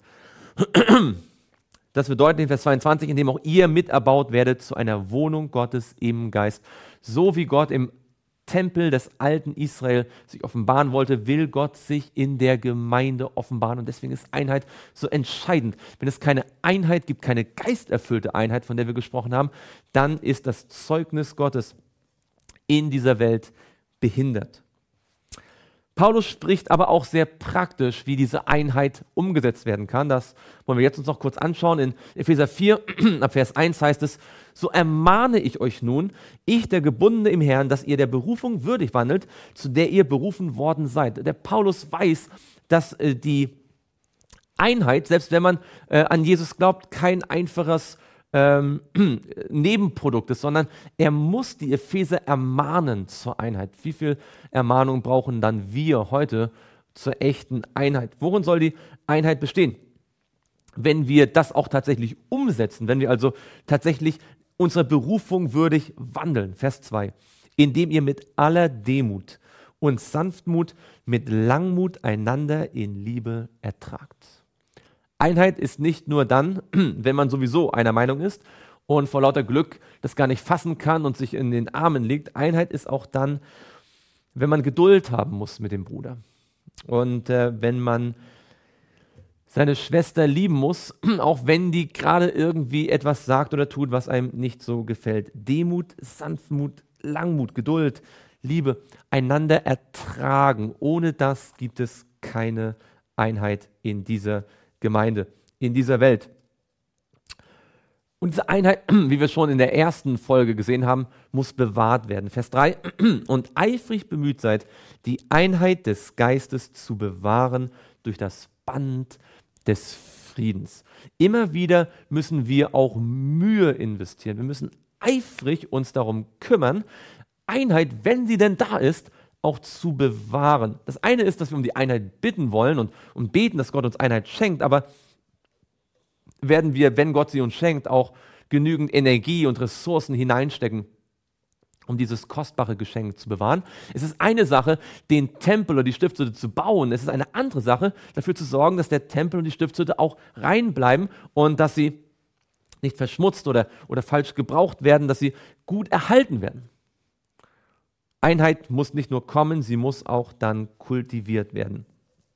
Das bedeutet in Vers zweiundzwanzig, indem auch ihr miterbaut werdet zu einer Wohnung Gottes im Geist. So wie Gott im Tempel des alten Israel sich offenbaren wollte, will Gott sich in der Gemeinde offenbaren. Und deswegen ist Einheit so entscheidend. Wenn es keine Einheit gibt, keine geisterfüllte Einheit, von der wir gesprochen haben, dann ist das Zeugnis Gottes in dieser Welt behindert. Paulus spricht aber auch sehr praktisch, wie diese Einheit umgesetzt werden kann. Das wollen wir jetzt uns noch kurz anschauen. In Epheser vier, ab Vers eins heißt es, so ermahne ich euch nun, ich, der Gebundene im Herrn, dass ihr der Berufung würdig wandelt, zu der ihr berufen worden seid. Der Paulus weiß, dass äh, die Einheit, selbst wenn man äh, an Jesus glaubt, kein einfaches ähm, Nebenprodukt ist, sondern er muss die Epheser ermahnen zur Einheit. Wie viel Ermahnung brauchen dann wir heute zur echten Einheit? Worin soll die Einheit bestehen? Wenn wir das auch tatsächlich umsetzen, wenn wir also tatsächlich unserer Berufung würdig wandeln. Vers zwei. Indem ihr mit aller Demut und Sanftmut, mit Langmut einander in Liebe ertragt. Einheit ist nicht nur dann, wenn man sowieso einer Meinung ist und vor lauter Glück das gar nicht fassen kann und sich in den Armen liegt. Einheit ist auch dann, wenn man Geduld haben muss mit dem Bruder und äh, wenn man seine Schwester lieben muss, auch wenn die gerade irgendwie etwas sagt oder tut, was einem nicht so gefällt. Demut, Sanftmut, Langmut, Geduld, Liebe, einander ertragen. Ohne das gibt es keine Einheit in dieser Gemeinde, in dieser Welt. Und diese Einheit, wie wir schon in der ersten Folge gesehen haben, muss bewahrt werden. Vers drei, und eifrig bemüht seid, die Einheit des Geistes zu bewahren durch das Band des Friedens. Immer wieder müssen wir auch Mühe investieren. Wir müssen eifrig uns darum kümmern, Einheit, wenn sie denn da ist, auch zu bewahren. Das eine ist, dass wir um die Einheit bitten wollen und, und beten, dass Gott uns Einheit schenkt, aber werden wir, wenn Gott sie uns schenkt, auch genügend Energie und Ressourcen hineinstecken, um dieses kostbare Geschenk zu bewahren. Es ist eine Sache, den Tempel oder die Stiftshütte zu bauen. Es ist eine andere Sache, dafür zu sorgen, dass der Tempel und die Stiftshütte auch rein bleiben und dass sie nicht verschmutzt oder, oder falsch gebraucht werden, dass sie gut erhalten werden. Einheit muss nicht nur kommen, sie muss auch dann kultiviert werden.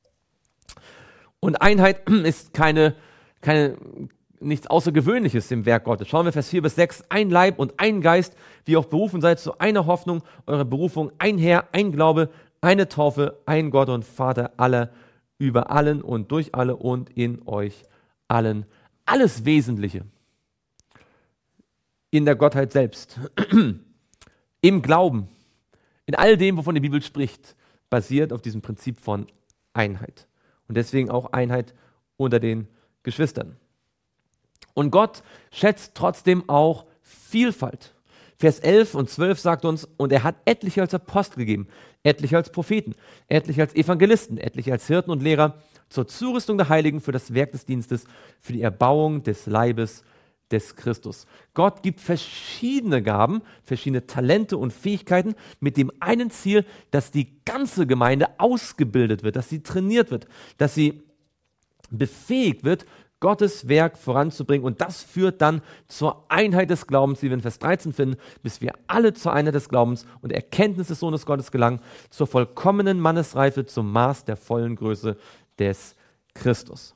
Und Einheit ist keine, keine, nichts Außergewöhnliches im Werk Gottes. Schauen wir Vers vier bis sechs. Ein Leib und ein Geist, wie ihr auch berufen seid zu einer Hoffnung, eurer Berufung, ein Herr, ein Glaube, eine Taufe, ein Gott und Vater aller, über allen und durch alle und in euch allen. Alles Wesentliche in der Gottheit selbst, im Glauben, in all dem, wovon die Bibel spricht, basiert auf diesem Prinzip von Einheit. Und deswegen auch Einheit unter den Geschwistern. Und Gott schätzt trotzdem auch Vielfalt. Vers elf und zwölf sagt uns, und er hat etliche als Apostel gegeben, etliche als Propheten, etliche als Evangelisten, etliche als Hirten und Lehrer, zur Zurüstung der Heiligen für das Werk des Dienstes, für die Erbauung des Leibes des Christus. Gott gibt verschiedene Gaben, verschiedene Talente und Fähigkeiten mit dem einen Ziel, dass die ganze Gemeinde ausgebildet wird, dass sie trainiert wird, dass sie befähigt wird, Gottes Werk voranzubringen. Und das führt dann zur Einheit des Glaubens, die wir in Vers dreizehn finden, bis wir alle zur Einheit des Glaubens und der Erkenntnis des Sohnes Gottes gelangen, zur vollkommenen Mannesreife, zum Maß der vollen Größe des Christus.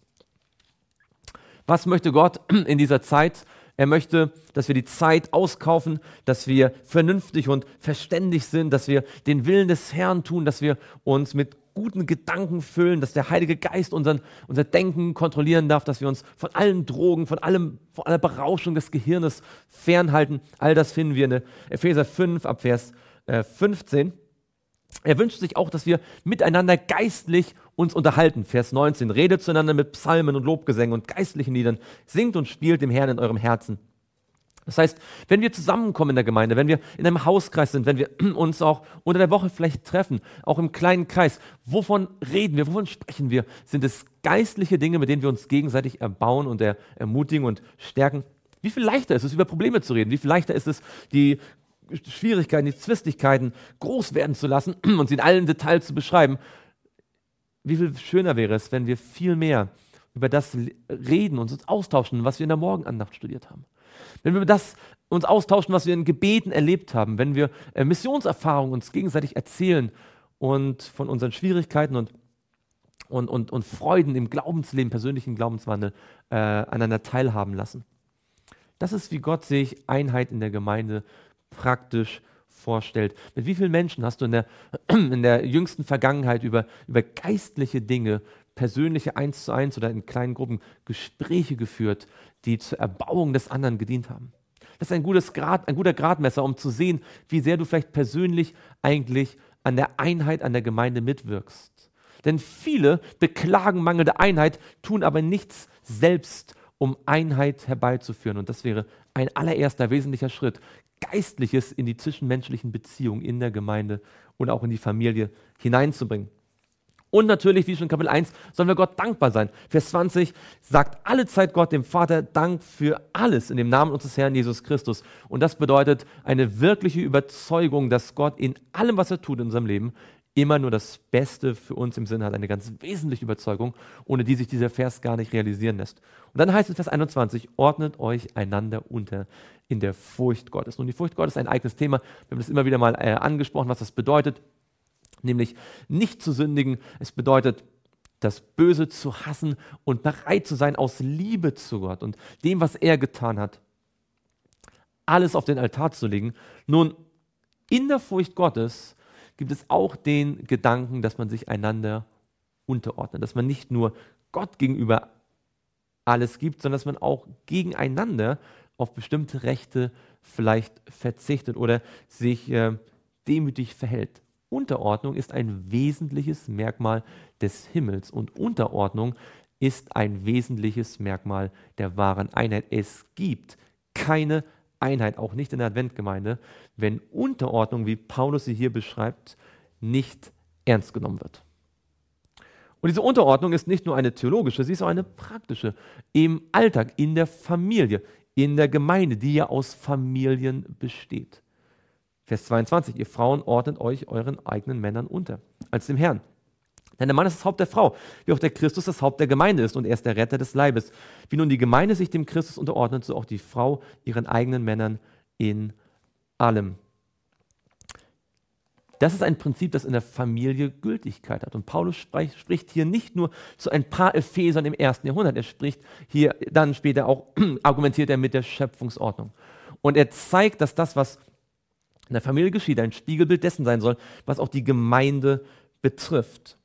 Was möchte Gott in dieser Zeit? Er möchte, dass wir die Zeit auskaufen, dass wir vernünftig und verständig sind, dass wir den Willen des Herrn tun, dass wir uns mit guten Gedanken füllen, dass der Heilige Geist unseren, unser Denken kontrollieren darf, dass wir uns von allen Drogen, von, allem, von aller Berauschung des Gehirnes fernhalten. All das finden wir in Epheser fünf, ab Vers äh, fünfzehn. Er wünscht sich auch, dass wir miteinander geistlich uns unterhalten. Vers neunzehn. Redet zueinander mit Psalmen und Lobgesängen und geistlichen Liedern. Singt und spielt dem Herrn in eurem Herzen. Das heißt, wenn wir zusammenkommen in der Gemeinde, wenn wir in einem Hauskreis sind, wenn wir uns auch unter der Woche vielleicht treffen, auch im kleinen Kreis, wovon reden wir, wovon sprechen wir? Sind es geistliche Dinge, mit denen wir uns gegenseitig erbauen und er, ermutigen und stärken? Wie viel leichter ist es, über Probleme zu reden? Wie viel leichter ist es, die Schwierigkeiten, die Zwistigkeiten groß werden zu lassen und sie in allen Details zu beschreiben? Wie viel schöner wäre es, wenn wir viel mehr über das reden und uns austauschen, was wir in der Morgenandacht studiert haben. Wenn wir das uns austauschen, was wir in Gebeten erlebt haben, wenn wir äh, Missionserfahrungen uns gegenseitig erzählen und von unseren Schwierigkeiten und, und, und, und Freuden im Glaubensleben, persönlichen Glaubenswandel äh, aneinander teilhaben lassen. Das ist, wie Gott sich Einheit in der Gemeinde praktisch vorstellt. Mit wie vielen Menschen hast du in der, in der jüngsten Vergangenheit über, über geistliche Dinge, persönliche eins zu eins oder in kleinen Gruppen Gespräche geführt, die zur Erbauung des anderen gedient haben? Das ist ein, gutes Grad, ein guter Gradmesser, um zu sehen, wie sehr du vielleicht persönlich eigentlich an der Einheit, an der Gemeinde mitwirkst. Denn viele beklagen mangelnde Einheit, tun aber nichts selbst, um Einheit herbeizuführen. Und das wäre ein allererster wesentlicher Schritt, Geistliches in die zwischenmenschlichen Beziehungen in der Gemeinde und auch in die Familie hineinzubringen. Und natürlich, wie schon in Kapitel eins, sollen wir Gott dankbar sein. Vers zwanzig sagt alle Zeit Gott, dem Vater, Dank für alles in dem Namen unseres Herrn Jesus Christus. Und das bedeutet eine wirkliche Überzeugung, dass Gott in allem, was er tut in unserem Leben, immer nur das Beste für uns im Sinn hat. Eine ganz wesentliche Überzeugung, ohne die sich dieser Vers gar nicht realisieren lässt. Und dann heißt es Vers einundzwanzig, ordnet euch einander unter in der Furcht Gottes. Nun, die Furcht Gottes ist ein eigenes Thema. Wir haben das immer wieder mal äh, angesprochen, was das bedeutet. Nämlich nicht zu sündigen. Es bedeutet, das Böse zu hassen und bereit zu sein aus Liebe zu Gott und dem, was er getan hat, alles auf den Altar zu legen. Nun, in der Furcht Gottes gibt es auch den Gedanken, dass man sich einander unterordnet, dass man nicht nur Gott gegenüber alles gibt, sondern dass man auch gegeneinander auf bestimmte Rechte vielleicht verzichtet oder sich äh, demütig verhält. Unterordnung ist ein wesentliches Merkmal des Himmels und Unterordnung ist ein wesentliches Merkmal der wahren Einheit. Es gibt keine Einheit, auch nicht in der Adventgemeinde, wenn Unterordnung, wie Paulus sie hier beschreibt, nicht ernst genommen wird. Und diese Unterordnung ist nicht nur eine theologische, sie ist auch eine praktische. Im Alltag, in der Familie, in der Gemeinde, die ja aus Familien besteht. Vers zweiundzwanzig, ihr Frauen ordnet euch euren eigenen Männern unter, als dem Herrn. Denn der Mann ist das Haupt der Frau, wie auch der Christus das Haupt der Gemeinde ist und er ist der Retter des Leibes. Wie nun die Gemeinde sich dem Christus unterordnet, so auch die Frau ihren eigenen Männern in allem. Das ist ein Prinzip, das in der Familie Gültigkeit hat. Und Paulus spricht, spricht hier nicht nur zu ein paar Ephesern im ersten Jahrhundert, er spricht hier dann später auch, argumentiert er mit der Schöpfungsordnung. Und er zeigt, dass das, was in der Familie geschieht, ein Spiegelbild dessen sein soll, was auch die Gemeinde betrifft.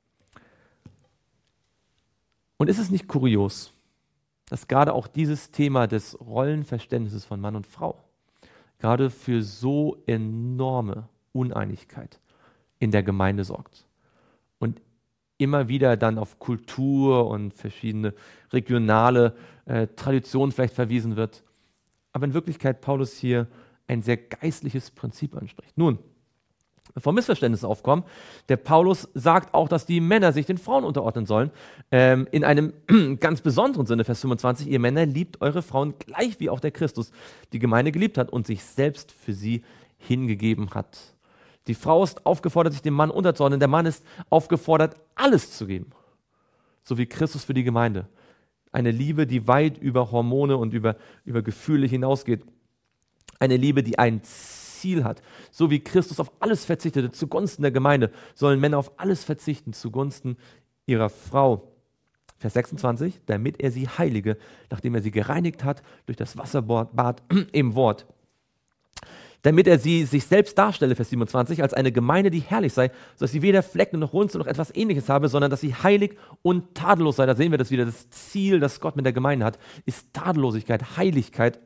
Und ist es nicht kurios, dass gerade auch dieses Thema des Rollenverständnisses von Mann und Frau gerade für so enorme Uneinigkeit in der Gemeinde sorgt und immer wieder dann auf Kultur und verschiedene regionale äh, Traditionen vielleicht verwiesen wird, aber in Wirklichkeit Paulus hier ein sehr geistliches Prinzip anspricht. Nun, bevor Missverständnisse aufkommen, der Paulus sagt auch, dass die Männer sich den Frauen unterordnen sollen. Ähm, in einem ganz besonderen Sinne, Vers fünfundzwanzig, ihr Männer liebt eure Frauen gleich wie auch der Christus die Gemeinde geliebt hat und sich selbst für sie hingegeben hat. Die Frau ist aufgefordert, sich dem Mann unterzuordnen. Der Mann ist aufgefordert, alles zu geben, so wie Christus für die Gemeinde. Eine Liebe, die weit über Hormone und über, über Gefühle hinausgeht. Eine Liebe, die ein Ziel hat. So wie Christus auf alles verzichtete zugunsten der Gemeinde, sollen Männer auf alles verzichten zugunsten ihrer Frau. Vers sechsundzwanzig, damit er sie heilige, nachdem er sie gereinigt hat durch das Wasserbad im Wort. Damit er sie sich selbst darstelle, Vers siebenundzwanzig, als eine Gemeinde, die herrlich sei, sodass sie weder Flecken noch Runzel noch etwas Ähnliches habe, sondern dass sie heilig und tadellos sei. Da sehen wir das wieder. Das Ziel, das Gott mit der Gemeinde hat, ist Tadellosigkeit, Heiligkeit.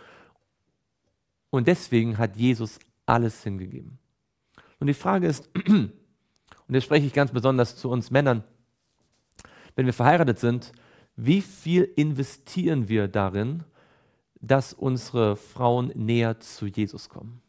Und deswegen hat Jesus alles hingegeben. Und die Frage ist, und jetzt spreche ich ganz besonders zu uns Männern, wenn wir verheiratet sind, wie viel investieren wir darin, dass unsere Frauen näher zu Jesus kommen?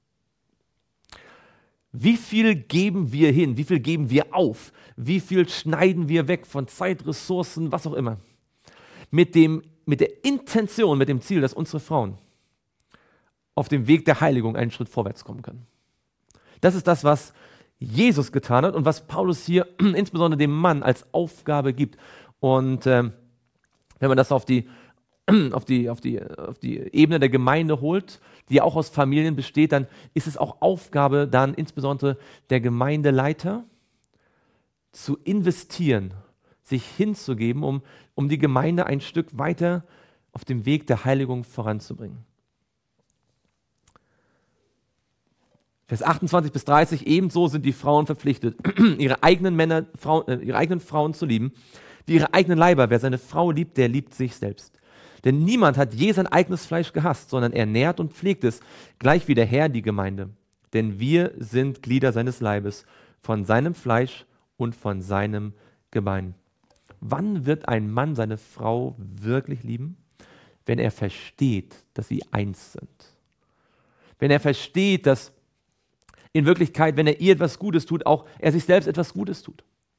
Wie viel geben wir hin? Wie viel geben wir auf? Wie viel schneiden wir weg von Zeit, Ressourcen, was auch immer? Mit, dem, mit der Intention, mit dem Ziel, dass unsere Frauen auf dem Weg der Heiligung einen Schritt vorwärts kommen können. Das ist das, was Jesus getan hat und was Paulus hier insbesondere dem Mann als Aufgabe gibt. Und äh, wenn man das auf die, auf, die, auf, die, auf die Ebene der Gemeinde holt, die ja auch aus Familien besteht, dann ist es auch Aufgabe dann insbesondere der Gemeindeleiter zu investieren, sich hinzugeben, um, um die Gemeinde ein Stück weiter auf dem Weg der Heiligung voranzubringen. Vers achtundzwanzig bis dreißig, ebenso sind die Frauen verpflichtet, ihre eigenen Männer, Frauen, äh, ihre eigenen Frauen zu lieben, wie ihre eigenen Leiber. Wer seine Frau liebt, der liebt sich selbst. Denn niemand hat je sein eigenes Fleisch gehasst, sondern er nährt und pflegt es, gleich wie der Herr die Gemeinde. Denn wir sind Glieder seines Leibes, von seinem Fleisch und von seinem Gebein. Wann wird ein Mann seine Frau wirklich lieben? Wenn er versteht, dass sie eins sind. Wenn er versteht, dass in Wirklichkeit, wenn er ihr etwas Gutes tut, auch er sich selbst etwas Gutes tut.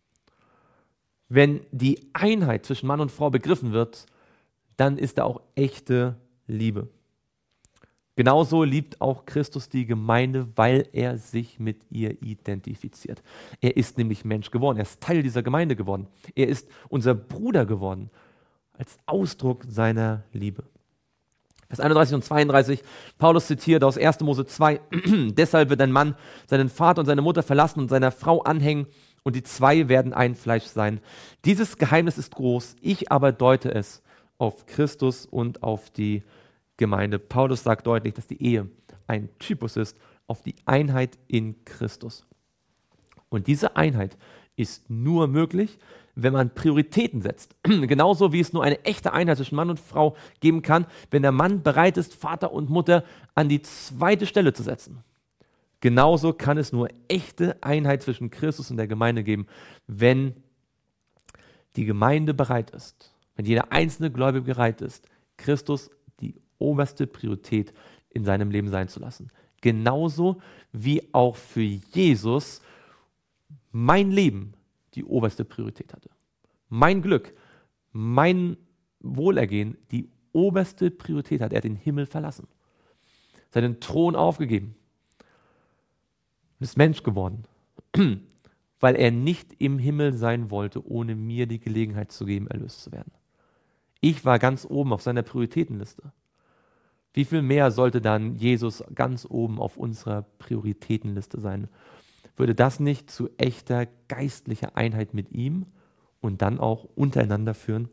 Wenn die Einheit zwischen Mann und Frau begriffen wird, dann ist da auch echte Liebe. Genauso liebt auch Christus die Gemeinde, weil er sich mit ihr identifiziert. Er ist nämlich Mensch geworden, er ist Teil dieser Gemeinde geworden. Er ist unser Bruder geworden, als Ausdruck seiner Liebe. Vers einunddreißig und zweiunddreißig, Paulus zitiert aus erster Mose zwei, deshalb wird ein Mann seinen Vater und seine Mutter verlassen und seiner Frau anhängen und die zwei werden ein Fleisch sein. Dieses Geheimnis ist groß, ich aber deute es auf Christus und auf die Gemeinde. Paulus sagt deutlich, dass die Ehe ein Typus ist auf die Einheit in Christus. Und diese Einheit ist nur möglich, wenn man Prioritäten setzt. Genauso wie es nur eine echte Einheit zwischen Mann und Frau geben kann, wenn der Mann bereit ist, Vater und Mutter an die zweite Stelle zu setzen. Genauso kann es nur echte Einheit zwischen Christus und der Gemeinde geben, wenn die Gemeinde bereit ist, wenn jeder einzelne Gläubige bereit ist, Christus die oberste Priorität in seinem Leben sein zu lassen. Genauso wie auch für Jesus mein Leben die oberste Priorität hatte. Mein Glück, mein Wohlergehen die oberste Priorität hat. Er hat den Himmel verlassen, seinen Thron aufgegeben und ist Mensch geworden, weil er nicht im Himmel sein wollte, ohne mir die Gelegenheit zu geben, erlöst zu werden. Ich war ganz oben auf seiner Prioritätenliste. Wie viel mehr sollte dann Jesus ganz oben auf unserer Prioritätenliste sein? Würde das nicht zu echter geistlicher Einheit mit ihm und dann auch untereinander führen?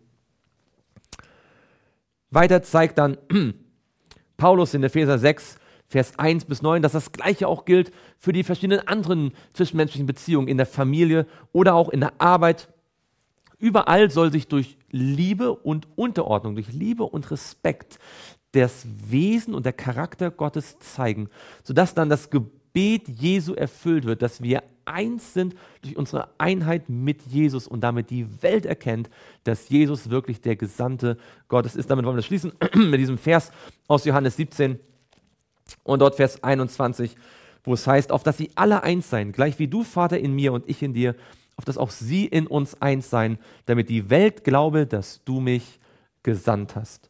Weiter zeigt dann Paulus in Epheser sechs, Vers eins bis neun, dass das Gleiche auch gilt für die verschiedenen anderen zwischenmenschlichen Beziehungen in der Familie oder auch in der Arbeit. Überall soll sich durch Liebe und Unterordnung, durch Liebe und Respekt das Wesen und der Charakter Gottes zeigen, sodass dann das Gebet Jesu erfüllt wird, dass wir eins sind durch unsere Einheit mit Jesus und damit die Welt erkennt, dass Jesus wirklich der Gesandte Gottes ist. Damit wollen wir das schließen mit diesem Vers aus Johannes siebzehn und dort Vers einundzwanzig, wo es heißt, auf dass sie alle eins seien, gleich wie du, Vater, in mir und ich in dir, auf dass auch sie in uns eins seien, damit die Welt glaube, dass du mich gesandt hast.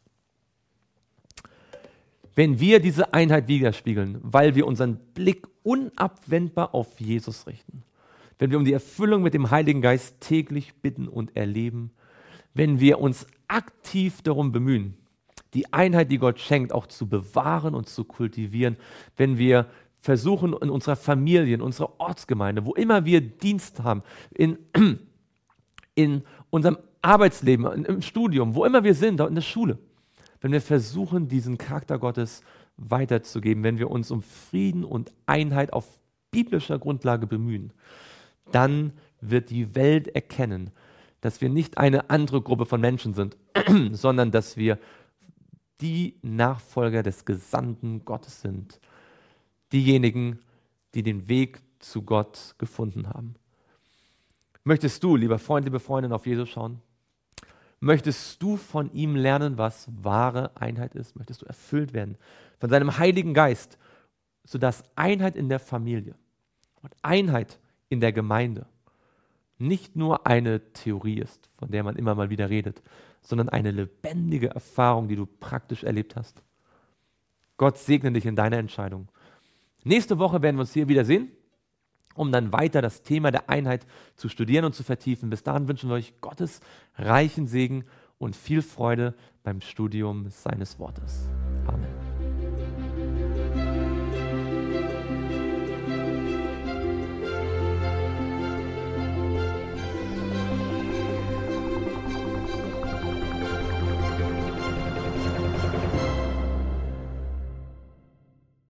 Wenn wir diese Einheit widerspiegeln, weil wir unseren Blick unabwendbar auf Jesus richten, wenn wir um die Erfüllung mit dem Heiligen Geist täglich bitten und erleben, wenn wir uns aktiv darum bemühen, die Einheit, die Gott schenkt, auch zu bewahren und zu kultivieren, wenn wir versuchen, in unserer Familie, in unserer Ortsgemeinde, wo immer wir Dienst haben, in, in unserem Arbeitsleben, im Studium, wo immer wir sind, in der Schule, wenn wir versuchen, diesen Charakter Gottes weiterzugeben, wenn wir uns um Frieden und Einheit auf biblischer Grundlage bemühen, dann wird die Welt erkennen, dass wir nicht eine andere Gruppe von Menschen sind, sondern dass wir die Nachfolger des Gesandten Gottes sind. Diejenigen, die den Weg zu Gott gefunden haben. Möchtest du, lieber Freund, liebe Freundin, auf Jesus schauen? Möchtest du von ihm lernen, was wahre Einheit ist? Möchtest du erfüllt werden von seinem Heiligen Geist, sodass Einheit in der Familie und Einheit in der Gemeinde nicht nur eine Theorie ist, von der man immer mal wieder redet, sondern eine lebendige Erfahrung, die du praktisch erlebt hast? Gott segne dich in deiner Entscheidung. Nächste Woche werden wir uns hier wieder sehen, um dann weiter das Thema der Einheit zu studieren und zu vertiefen. Bis dahin wünschen wir euch Gottes reichen Segen und viel Freude beim Studium seines Wortes. Amen.